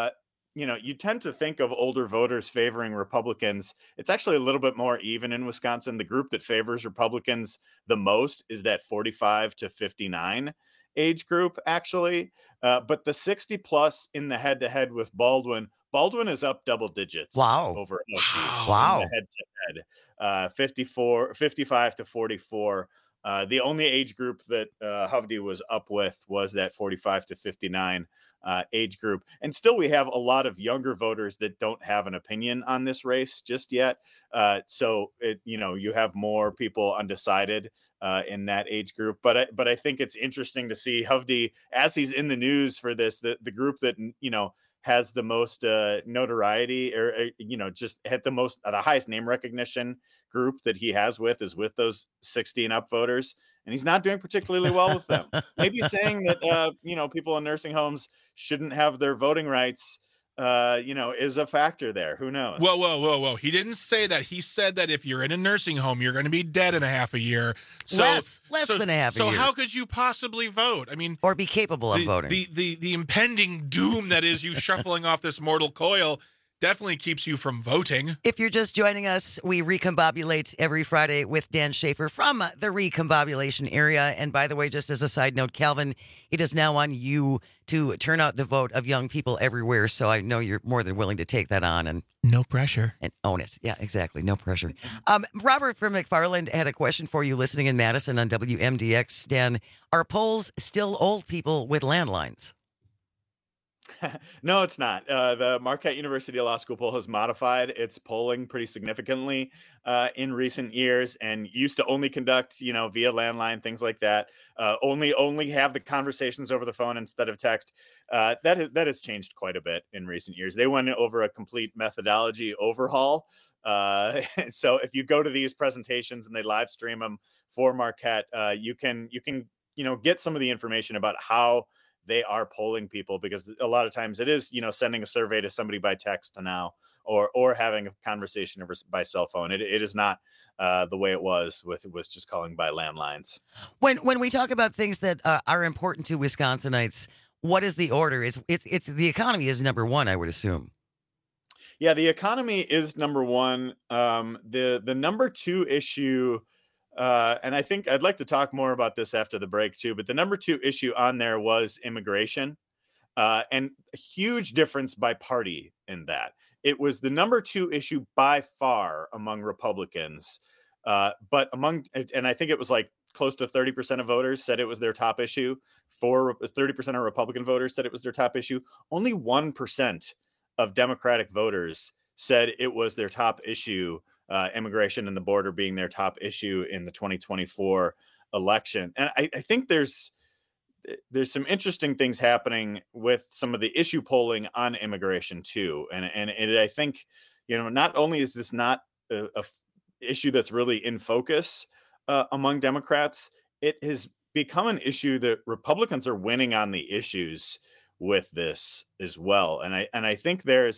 you tend to think of older voters favoring Republicans. It's actually a little bit more even in Wisconsin. The group that favors Republicans the most is that 45 to 59 age group, actually. But the 60 plus in the head-to-head with Baldwin is up double digits. Wow. Over wow. In the head-to-head, 55 to 44. The only age group that Hovde was up with was that 45 to 59 age group. And still we have a lot of younger voters that don't have an opinion on this race just yet. So you have more people undecided in that age group. But I think it's interesting to see Hovde, as he's in the news for this, the group that, has the most notoriety, or just had the highest name recognition group that he has with is with those 60 and up voters, and he's not doing particularly well with them. Maybe saying that people in nursing homes shouldn't have their voting rights is a factor there. Who knows? Whoa. He didn't say that. He said that if you're in a nursing home, you're going to be dead in a half a year. So, less than a half a year. So how could you possibly vote? I mean, or be capable of voting. The impending doom that is you shuffling off this mortal coil definitely keeps you from voting. If you're just joining us, we recombobulate every Friday with Dan Schaefer from the recombobulation area. And by the way, just as a side note, Calvin, it is now on you to turn out the vote of young people everywhere. So I know you're more than willing to take that on and no pressure and own it. Yeah, exactly. No pressure. Robert from McFarland had a question for you listening in Madison on WMDX. Dan, are polls still old people with landlines? No, it's not. The Marquette University Law School poll has modified its polling pretty significantly in recent years, and used to only conduct, via landline, things like that. Only have the conversations over the phone instead of text. That has changed quite a bit in recent years. They went over a complete methodology overhaul. So if you go to these presentations and they live stream them for Marquette, you can get some of the information about how they are polling people, because a lot of times it is, sending a survey to somebody by text now, or having a conversation by cell phone. It is not the way it was just calling by landlines. When we talk about things that are important to Wisconsinites, what is the order? It's the economy is number one, I would assume. Yeah, the economy is number one. The number two issue. And I think I'd like to talk more about this after the break too, but the number two issue on there was immigration, and a huge difference by party in that. It was the number two issue by far among Republicans, but and I think it was like close to 30% of voters said it was their top issue. 30% of Republican voters said it was their top issue. Only 1% of Democratic voters said it was their top issue. Immigration and the border being their top issue in the 2024 election. And I think there's some interesting things happening with some of the issue polling on immigration too. And I think, not only is this not a issue that's really in focus among Democrats, it has become an issue that Republicans are winning on the issues with this as well. And I think there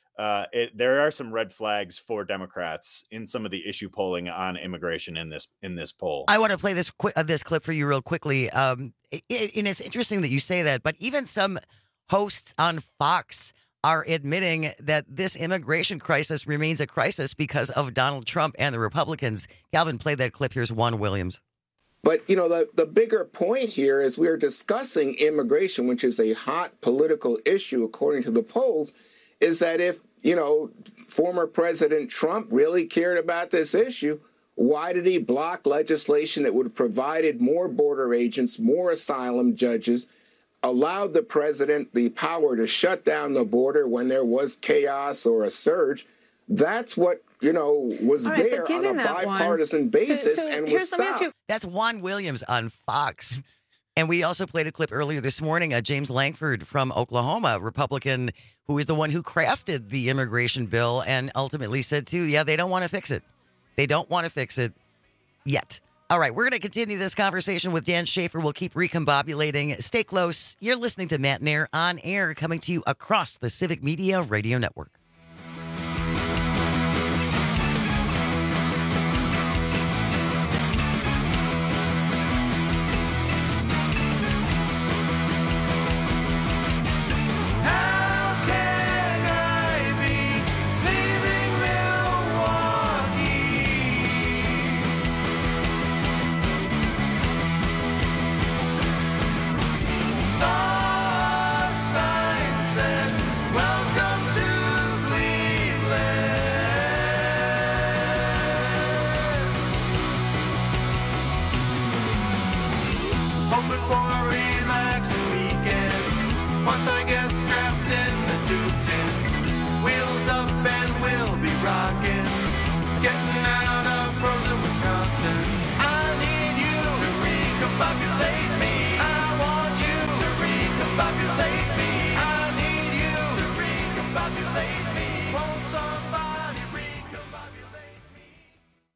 are some red flags for Democrats in some of the issue polling on immigration in this poll. I want to play this clip for you real quickly. And it's interesting that you say that, but even some hosts on Fox are admitting that this immigration crisis remains a crisis because of Donald Trump and the Republicans. Calvin, play that clip. Here's Juan Williams. But, the bigger point here is we're discussing immigration, which is a hot political issue, according to the polls, is that if former President Trump really cared about this issue, why did he block legislation that would have provided more border agents, more asylum judges, allowed the president the power to shut down the border when there was chaos or a surge? That's what, was right, there on a bipartisan basis and was stopped. That's Juan Williams on Fox. And we also played a clip earlier this morning, James Lankford from Oklahoma, Republican, who is the one who crafted the immigration bill and ultimately said, too, yeah, they don't want to fix it. They don't want to fix it yet. All right, we're going to continue this conversation with Dan Schaefer. We'll keep recombobulating. Stay close. You're listening to Matt Nair on air, coming to you across the Civic Media Radio Network.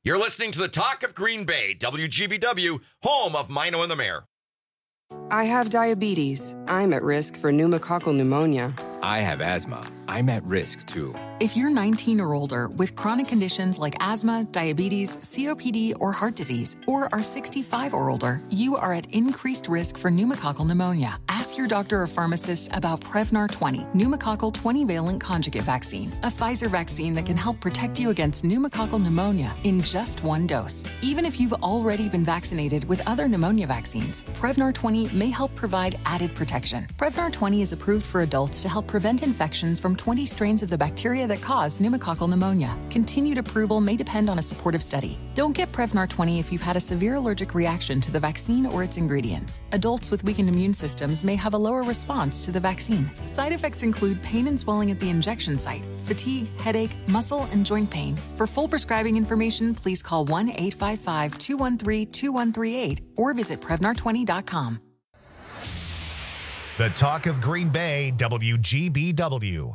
You're listening to the Talk of Green Bay, WGBW, home of Mino and the Mayor. I have diabetes. I'm at risk for pneumococcal pneumonia. I have asthma. I'm at risk too. If you're 19 or older with chronic conditions like asthma, diabetes, COPD, or heart disease, or are 65 or older, you are at increased risk for pneumococcal pneumonia. Ask your doctor or pharmacist about Prevnar 20, pneumococcal 20-valent conjugate vaccine, a Pfizer vaccine that can help protect you against pneumococcal pneumonia in just one dose. Even if you've already been vaccinated with other pneumonia vaccines, Prevnar 20 may help provide added protection. Prevnar 20 is approved for adults to help prevent infections from 20 strains of the bacteria that cause pneumococcal pneumonia. Continued approval may depend on a supportive study. Don't get Prevnar 20 if you've had a severe allergic reaction to the vaccine or its ingredients. Adults with weakened immune systems may have a lower response to the vaccine. Side effects include pain and swelling at the injection site, fatigue, headache, muscle, and joint pain. For full prescribing information, please call 1-855-213-2138 or visit Prevnar20.com. The Talk of Green Bay, WGBW.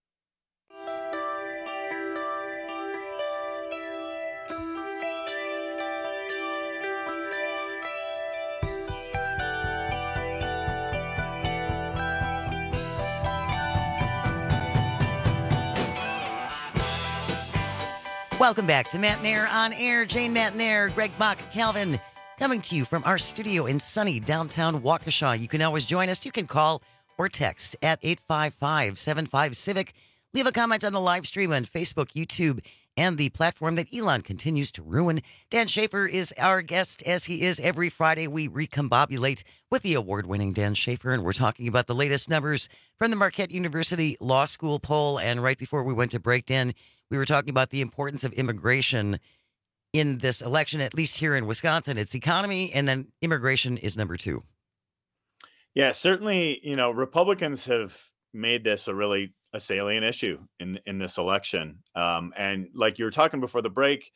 Welcome back to Matt Nair on Air. Jane Matt Nair, Greg Bach, Calvin, coming to you from our studio in sunny downtown Waukesha. You can always join us. You can call or text at 855-75-CIVIC. Leave a comment on the live stream on Facebook, YouTube, and the platform that Elon continues to ruin. Dan Schaefer is our guest, as he is every Friday. We recombobulate with the award-winning Dan Schaefer, and we're talking about the latest numbers from the Marquette University Law School poll. And right before we went to break, Dan, we were talking about the importance of immigration in this election, at least here in Wisconsin. It's economy, and then immigration is number two. Yeah, certainly, Republicans have made this a salient issue in this election. And like you were talking before the break,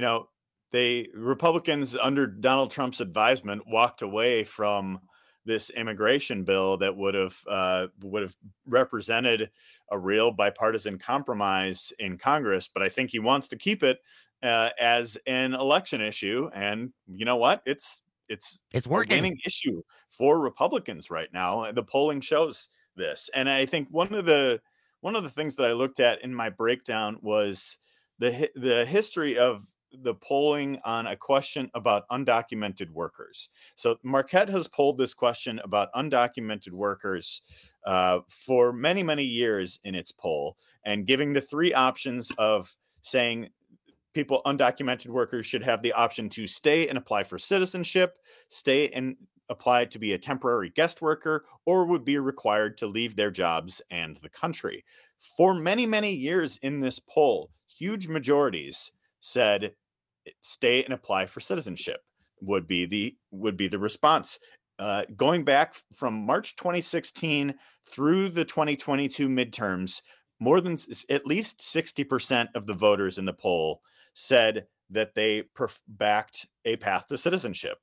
Republicans under Donald Trump's advisement walked away from this immigration bill that would have represented a real bipartisan compromise in Congress. But I think he wants to keep it as an election issue. And you know what? It's working. A winning issue for Republicans right now. The polling shows this. And I think one of the things that I looked at in my breakdown was the history of the polling on a question about undocumented workers. So Marquette has polled this question about undocumented workers for many, many years in its poll, and giving the three options of saying undocumented workers should have the option to stay and apply for citizenship, stay and apply to be a temporary guest worker, or would be required to leave their jobs and the country. For many, many years in this poll, huge majorities said stay and apply for citizenship would be the response. Going back from March 2016 through the 2022 midterms, more than at least 60% of the voters in the poll said that they backed a path to citizenship.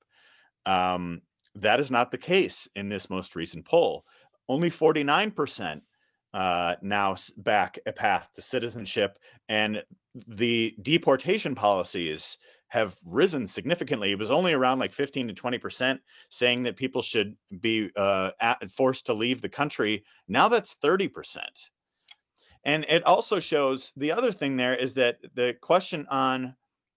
That is not the case in this most recent poll. Only 49% now back a path to citizenship, and the deportation policies have risen significantly. It was only around 15 to 20% saying that people should be forced to leave the country. Now that's 30%. And it also shows the other thing there is that the question on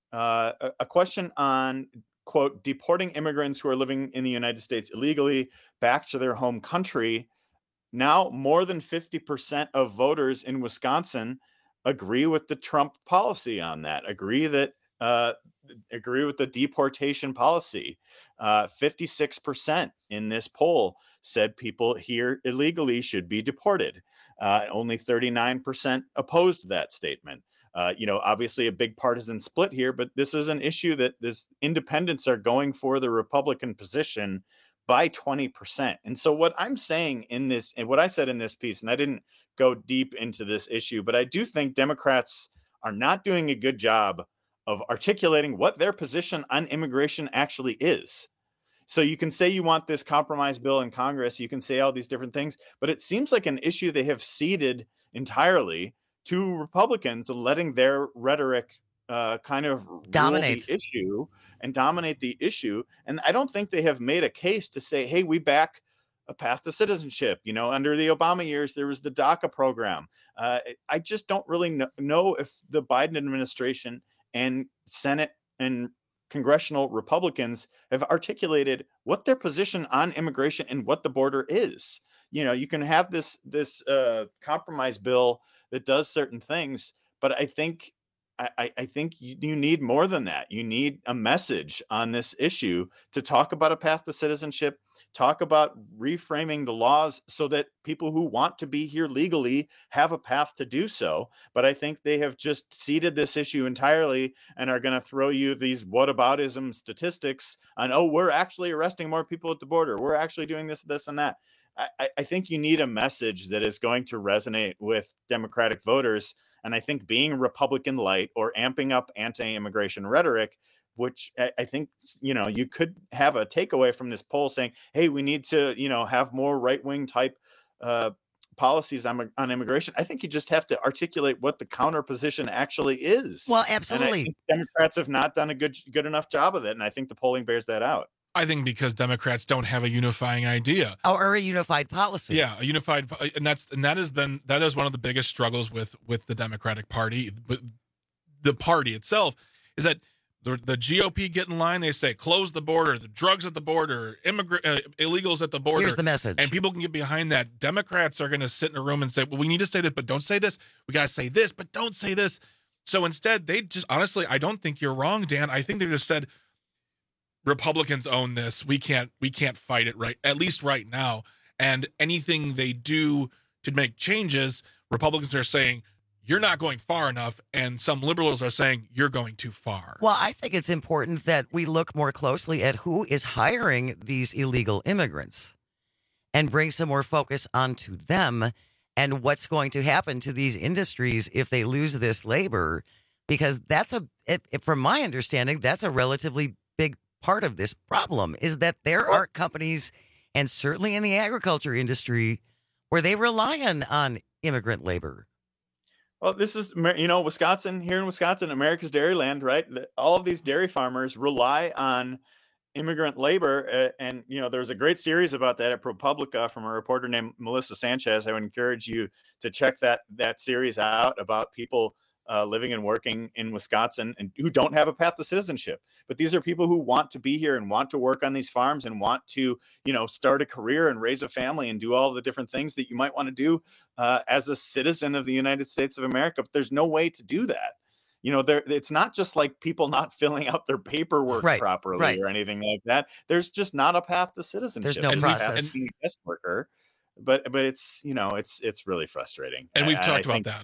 quote, deporting immigrants who are living in the United States illegally back to their home country. Now, more than 50% of voters in Wisconsin agree with the Trump policy on that, agree with the deportation policy. 56% in this poll said people here illegally should be deported. Only 39% opposed that statement. Obviously a big partisan split here, but this is an issue that independents are going for the Republican position by 20%. And so what I'm saying in this, and what I said in this piece, and I didn't go deep into this issue, but I do think Democrats are not doing a good job of articulating what their position on immigration actually is. So you can say you want this compromise bill in Congress, you can say all these different things, but it seems like an issue they have ceded entirely to Republicans and letting their rhetoric kind of dominate the issue and dominate the issue. And I don't think they have made a case to say, hey, we back a path to citizenship. You know, under the Obama years, there was the DACA program. I just don't really know if the Biden administration and Senate and congressional Republicans have articulated what their position on immigration and what the border is. You know, you can have this compromise bill that does certain things, but I think you need more than that. You need a message on this issue to talk about a path to citizenship, talk about reframing the laws so that people who want to be here legally have a path to do so. But I think they have just ceded this issue entirely and are going to throw you these whataboutism statistics on, oh, we're actually arresting more people at the border. We're actually doing this, and that. I think you need a message that is going to resonate with Democratic voters. And I think being Republican light or amping up anti-immigration rhetoric, which I think, you know, you could have a takeaway from this poll saying, hey, we need to, you know, have more right-wing type policies on immigration. I think you just have to articulate what the counter position actually is. Well, absolutely. And I think Democrats have not done a good enough job of it. And I think the polling bears that out. I think because Democrats don't have a unifying idea or a unified policy. Yeah, a unified, and that is one of the biggest struggles with the Democratic Party. But the party itself is that the GOP get in line. They say close the border, the drugs at the border, illegals at the border. Here's the message, and people can get behind that. Democrats are going to sit in a room and say, "Well, we need to say this, but don't say this. We got to say this, but don't say this." So instead, they just honestly, I don't think you're wrong, Dan. I think they just said, Republicans own this. We can't fight it at least right now. And anything they do to make changes, Republicans are saying, you're not going far enough. And some liberals are saying, you're going too far. Well, I think it's important that we look more closely at who is hiring these illegal immigrants and bring some more focus onto them and what's going to happen to these industries if they lose this labor. Because from my understanding, that's a relatively big part of this problem, is that there are companies, and certainly in the agriculture industry, where they rely on immigrant labor. Well, this is, you know, here in Wisconsin, America's Dairyland, right? All of these dairy farmers rely on immigrant labor. And, you know, there's a great series about that at ProPublica from a reporter named Melissa Sanchez. I would encourage you to check that series out about people living and working in Wisconsin and who don't have a path to citizenship. But these are people who want to be here and want to work on these farms and want to, you know, start a career and raise a family and do all the different things that you might want to do as a citizen of the United States of America. But there's no way to do that. You know, it's not just like people not filling out their paperwork properly or anything like that. There's just not a path to citizenship. There's no process. Being a guest worker. But it's, you know, it's really frustrating. And we've talked about that.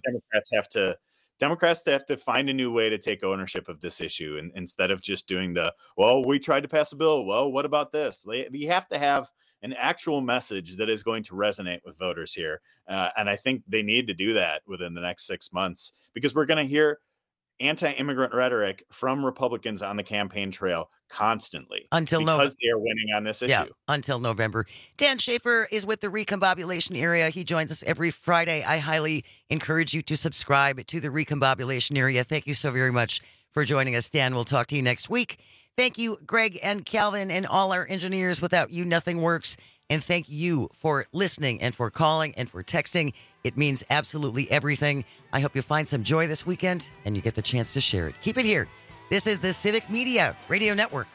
Democrats have to find a new way to take ownership of this issue, and instead of just doing we tried to pass a bill. Well, what about this? You have to have an actual message that is going to resonate with voters here. And I think they need to do that within the next 6 months, because we're going to hear anti-immigrant rhetoric from Republicans on the campaign trail constantly because they are winning on this issue. Yeah, until November. Dan Schaefer is with the Recombobulation Area. He joins us every Friday. I highly encourage you to subscribe to the Recombobulation Area. Thank you so very much for joining us, Dan. We'll talk to you next week. Thank you, Greg and Calvin and all our engineers. Without you, nothing works. And thank you for listening and for calling and for texting. It means absolutely everything. I hope you find some joy this weekend and you get the chance to share it. Keep it here. This is the Civic Media Radio Network.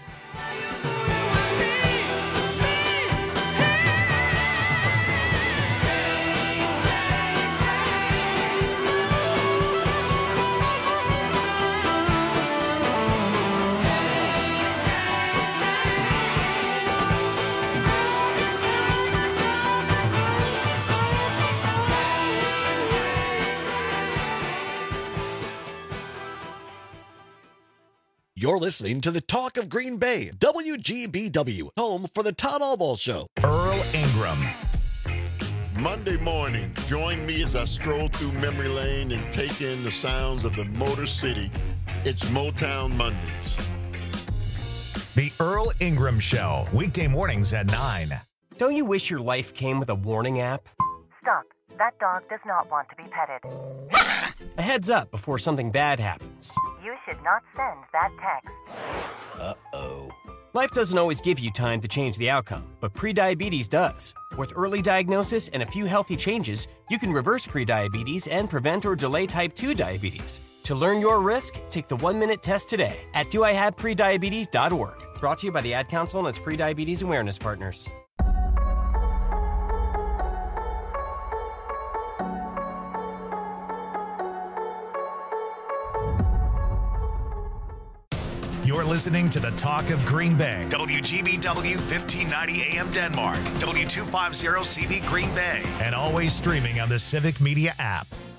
You're listening to the Talk of Green Bay, WGBW, home for the Todd Albaugh Show. Earl Ingram. Monday morning, join me as I stroll through memory lane and take in the sounds of the Motor City. It's Motown Mondays. The Earl Ingram Show, weekday mornings at 9. Don't you wish your life came with a warning app? Stop. That dog does not want to be petted. A heads up before something bad happens. You should not send that text. Uh-oh. Life doesn't always give you time to change the outcome, but prediabetes does. With early diagnosis and a few healthy changes, you can reverse prediabetes and prevent or delay type 2 diabetes. To learn your risk, take the 1-minute test today at doihaveprediabetes.org. Brought to you by the Ad Council and its prediabetes awareness partners. You're listening to the Talk of Green Bay. WGBW 1590 AM Denmark. W250 CV Green Bay. And always streaming on the Civic Media app.